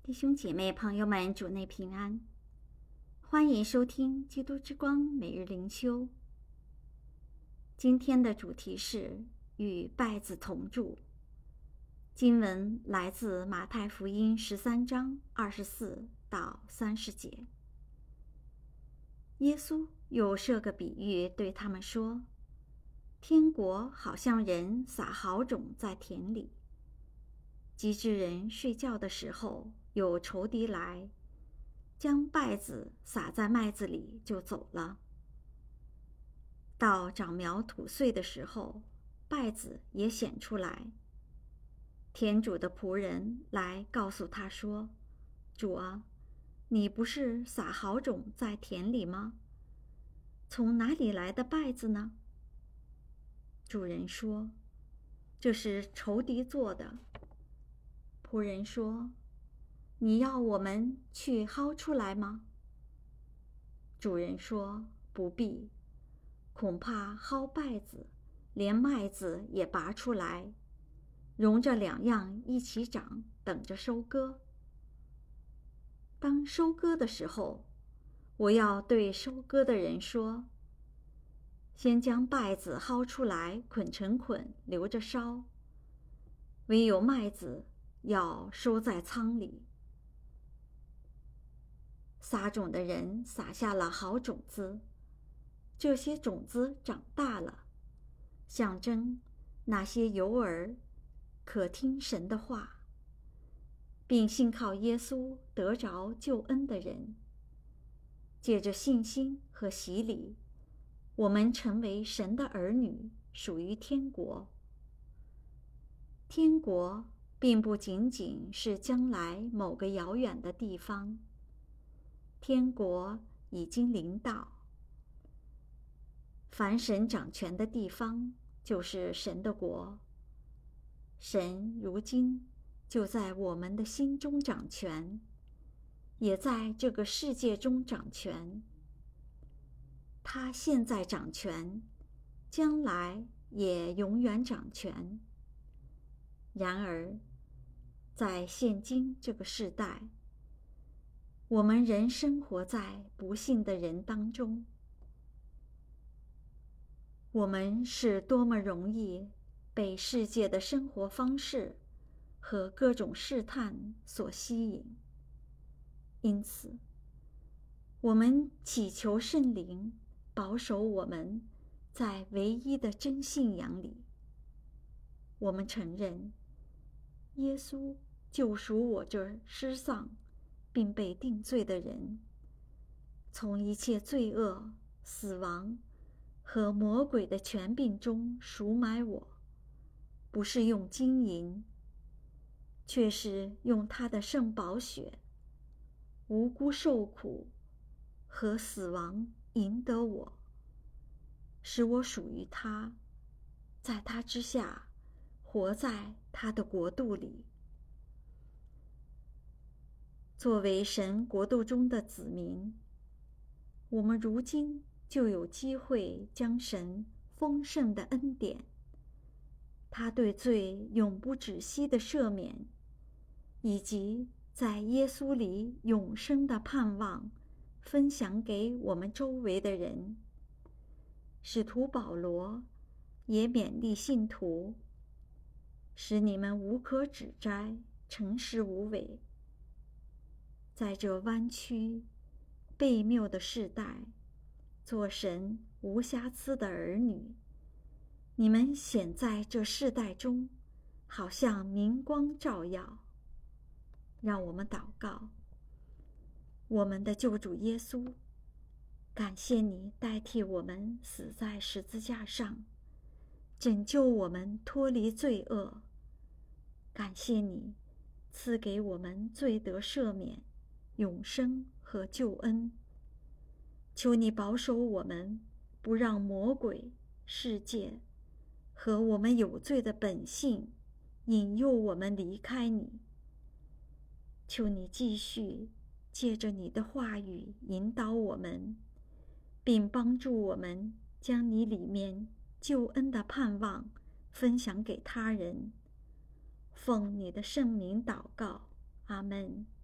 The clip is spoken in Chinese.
弟兄姐妹朋友们，主内平安，欢迎收听基督之光每日灵修。今天的主题是与稗子同住。经文来自马太福音13章24到30节。耶稣又设个比喻对他们说，天国好像人撒好种在田里，及至人睡觉的时候，有仇敌来，将稗子撒在麦子里就走了。到长苗吐穗的时候，稗子也显出来。田主的仆人来告诉他说，主啊，你不是撒好种在田里吗？从哪里来的稗子呢？主人说，这是仇敌做的。仆人说，你要我们去薅出来吗？主人说，不必，恐怕薅稗子，连麦子也拔出来，容着两样一起长，等着收割。当收割的时候，我要对收割的人说，先将稗子薅出来，捆成捆，留着烧，唯有麦子要收在仓里。撒种的人撒下了好种子，这些种子长大了，象征那些有耳可听神的话，并信靠耶稣得着救恩的人。借着信心和洗礼，我们成为神的儿女，属于天国。天国并不仅仅是将来某个遥远的地方，天国已经临到。凡神掌权的地方，就是神的国。神如今就在我们的心中掌权，也在这个世界中掌权。他现在掌权，将来也永远掌权。然而，在现今这个世代，我们仍生活在不幸的人当中。我们是多么容易被世界的生活方式和各种试探所吸引。因此，我们祈求圣灵保守我们在唯一的真信仰里。我们承认，耶稣救赎我这失丧并被定罪的人，从一切罪恶、死亡和魔鬼的权柄中赎买我，不是用金银，却是用他的圣宝血，无辜受苦和死亡赢得我，使我属于他，在他之下活在他的国度里。作为神国度中的子民，我们如今就有机会将神丰盛的恩典，他对罪永不止息的赦免，以及在耶稣里永生的盼望，分享给我们周围的人。使徒保罗也勉励信徒，使你们无可指摘，诚实无伪。在这弯曲悖谬的世代，做神无瑕疵的儿女，你们显在这世代中，好像明光照耀。让我们祷告。我们的救主耶稣，感谢你代替我们死在十字架上，拯救我们脱离罪恶。感谢你赐给我们罪得赦免、永生和救恩。求你保守我们，不让魔鬼、世界和我们有罪的本性引诱我们离开你。求你继续借着你的话语引导我们，并帮助我们将你里面救恩的盼望分享给他人。奉你的圣名祷告，阿们。